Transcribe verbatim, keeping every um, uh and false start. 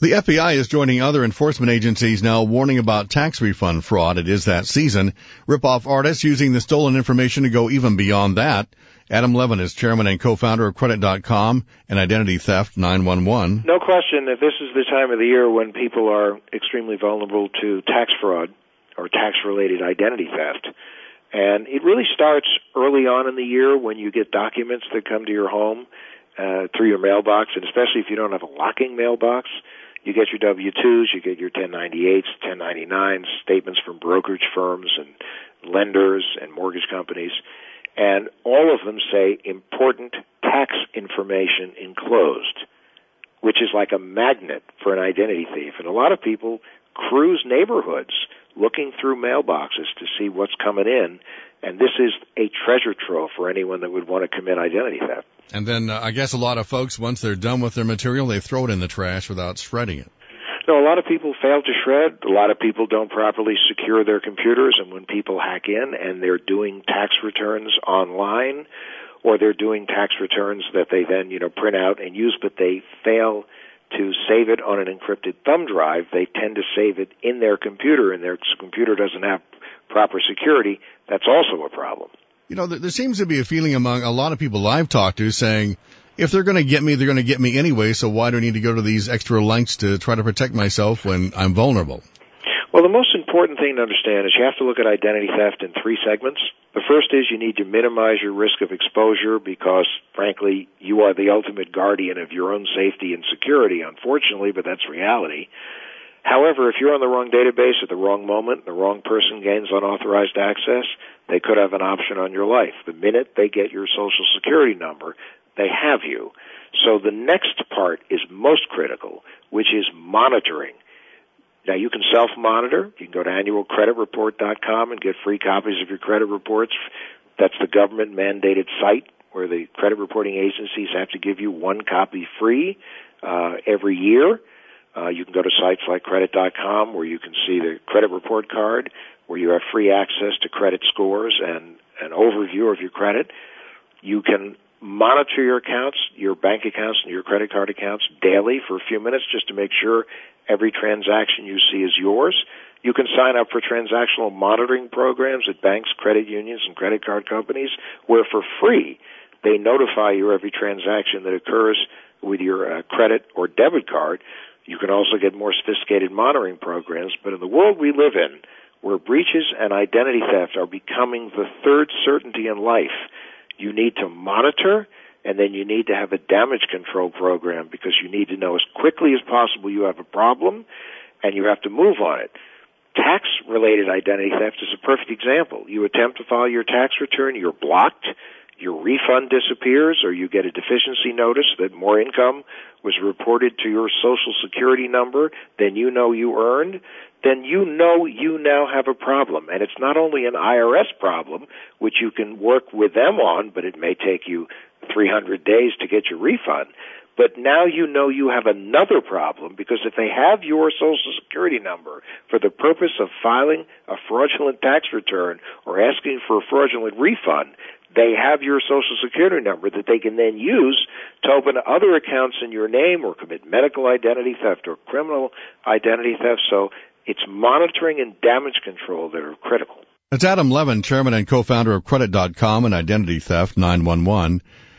The F B I is joining other enforcement agencies now warning about tax refund fraud. It is that season. Rip-off artists using the stolen information to go even beyond that. Adam Levin is chairman and co-founder of Credit dot com and Identity Theft nine one one. No question that this is the time of the year when people are extremely vulnerable to tax fraud or tax-related identity theft. And it really starts early on in the year when you get documents that come to your home uh, through your mailbox, and especially if you don't have a locking mailbox. You get your W two's, you get your ten ninety-eights, ten ninety-nines, statements from brokerage firms and lenders and mortgage companies, and all of them say important tax information enclosed, which is like a magnet for an identity thief. And a lot of people cruise neighborhoods looking through mailboxes to see what's coming in, and this is a treasure trove for anyone that would want to commit identity theft. And then uh, I guess a lot of folks, once they're done with their material, they throw it in the trash without shredding it. No, a lot of people fail to shred. A lot of people don't properly secure their computers, and when people hack in and they're doing tax returns online, or they're doing tax returns that they then, you know, print out and use, but they fail to save it on an encrypted thumb drive, they tend to save it in their computer, and their computer doesn't have proper security. That's also a problem. You know, there seems to be a feeling among a lot of people I've talked to saying, if they're going to get me, they're going to get me anyway, so why do I need to go to these extra lengths to try to protect myself when I'm vulnerable? Well, the most important thing to understand is you have to look at identity theft in three segments. The first is you need to minimize your risk of exposure because, frankly, you are the ultimate guardian of your own safety and security, unfortunately, but that's reality. However, if you're on the wrong database at the wrong moment, the wrong person gains unauthorized access, they could have an option on your life. The minute they get your Social Security number, they have you. So the next part is most critical, which is monitoring. Now, you can self-monitor. You can go to annual credit report dot com and get free copies of your credit reports. That's the government-mandated site where the credit reporting agencies have to give you one copy free uh, every year. Uh, you can go to sites like Credit dot com where you can see the credit report card, where you have free access to credit scores and an overview of your credit. You can monitor your accounts, your bank accounts and your credit card accounts daily for a few minutes just to make sure every transaction you see is yours. You can sign up for transactional monitoring programs at banks, credit unions, and credit card companies where for free they notify you every transaction that occurs with your uh, credit or debit card. You can also get more sophisticated monitoring programs, but in the world we live in, where breaches and identity theft are becoming the third certainty in life, you need to monitor, and then you need to have a damage control program because you need to know as quickly as possible you have a problem, and you have to move on it. Tax-related identity theft is a perfect example. You attempt to file your tax return, you're blocked, your refund disappears, or you get a deficiency notice that more income was reported to your Social Security number than you know you earned, then you know you now have a problem. And it's not only an I R S problem, which you can work with them on, but it may take you three hundred days to get your refund. But now you know you have another problem because if they have your Social Security number for the purpose of filing a fraudulent tax return or asking for a fraudulent refund, they have your Social Security number that they can then use to open other accounts in your name or commit medical identity theft or criminal identity theft. So it's monitoring and damage control that are critical. That's Adam Levin, chairman and co-founder of Credit dot com and Identity Theft nine one one.